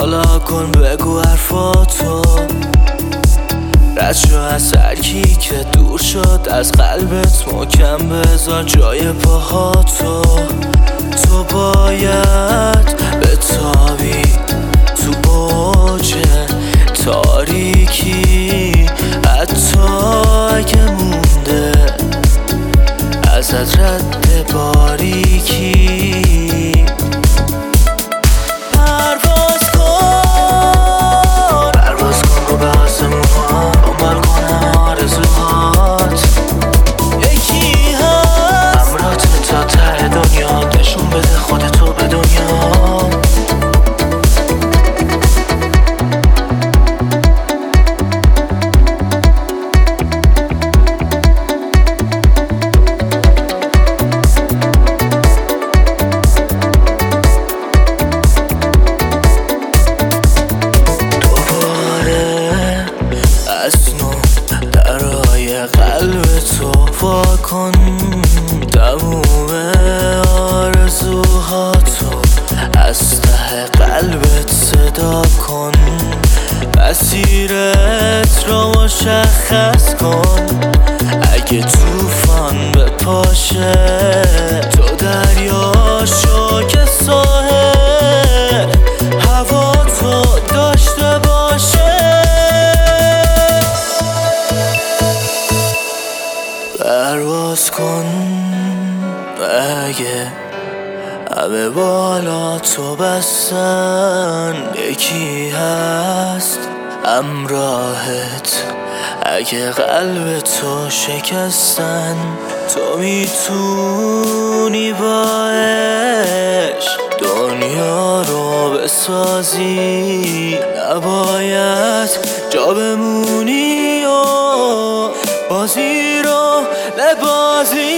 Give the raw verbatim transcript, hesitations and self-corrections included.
بالا کن بگو حرفاتو، رد شو از هرکی که دور شد از قلبت، محکم بذار جای پاهاتو. تو باید بتابی تو اوج تاریکی، حتی اگه مونده ازت رد باریکی. پرواز کن پرواز کن رو به آسمون ها، دنبال کنم آرزوهات. یکی هست همراهت تا ته دنیا، نشون بده خودتو به دنیا. قلب تو وا کن، تموم آرزوهاتو از ته قلبت صدا کن. مسیرت رو مشخص کن، اگه طوفان به پاشه تو دریا شو که ساحل هوا تو داشته باشه. پرواز کن اگه همه بالا تو بستن، یکی هست همراهت اگه قلب تو شکستن. تو میتونی با عشق دنیا رو بسازی، نباید جا بمونی و بازی رو ببازی.